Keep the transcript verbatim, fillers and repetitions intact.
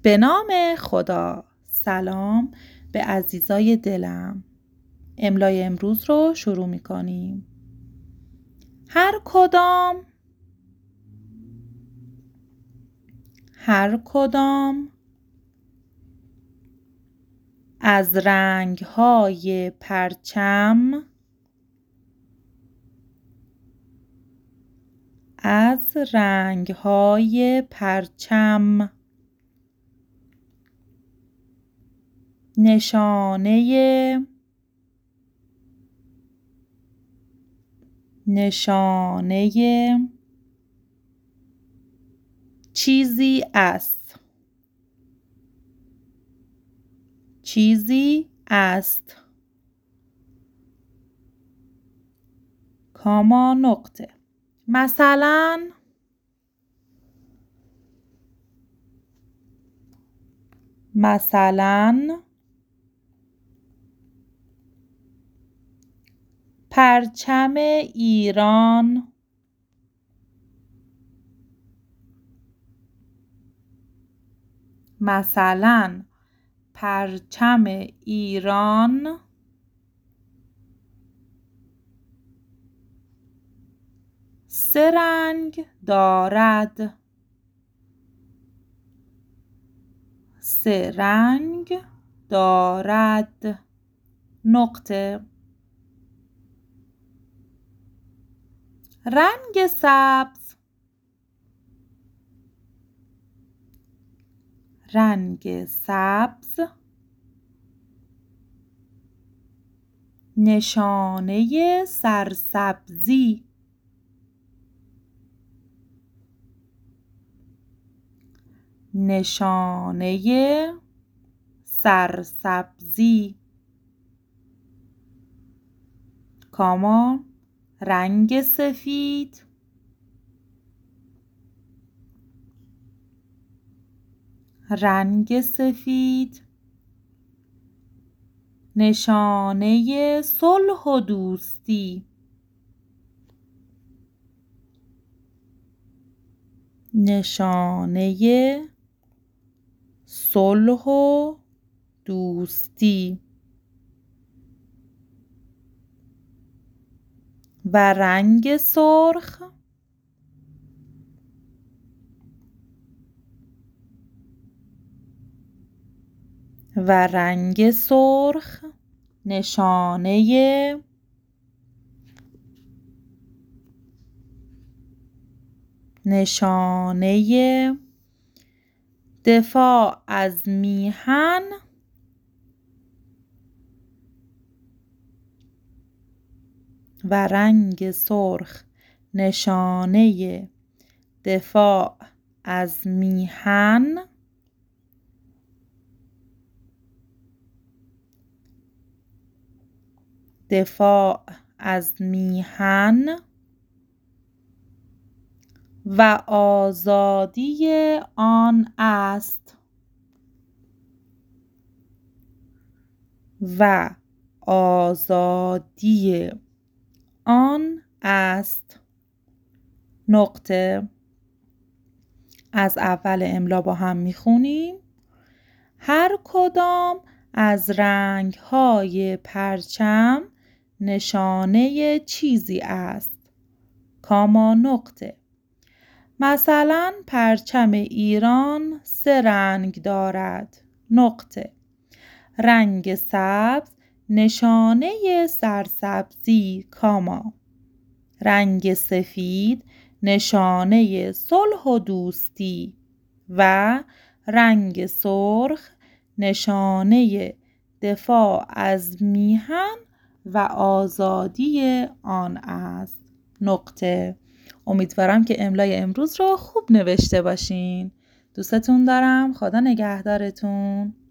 به نام خدا. سلام به عزیزای دلم. املای امروز رو شروع می کنیم. هر کدام، هر کدام از رنگ‌های پرچم، از رنگ‌های پرچم نشانه نشانه چیزی است، چیزی است. کاما نقطه. مثلا مثلا پرچم ایران، مثلا پرچم ایران سه رنگ دارد، سه رنگ دارد. نقطه. رنگ سبز، رنگ سبز نشانه سرسبزی، نشانه سرسبزی. کاما رنگ سفید، رنگ سفید نشانه صلح و دوستی، نشانه صلح و دوستی. و رنگ سرخ، و رنگ سرخ نشانه نشانه دفاع از میهن و رنگ سرخ نشانه دفاع از میهن دفاع از میهن و آزادی آن است، و آزادی آن است. نقطه. از اول املا با هم میخونیم. هر کدام از رنگ‌های پرچم نشانه چیزی است. کاما نقطه. مثلا پرچم ایران سه رنگ دارد. نقطه. رنگ سبز نشانه سرسبزی، کاما. رنگ سفید نشانه صلح و دوستی و رنگ سرخ نشانه دفاع از میهن و آزادی آن است. نقطه. امیدوارم که املای امروز رو خوب نوشته باشین. دوستتون دارم. خدا نگهدارتون.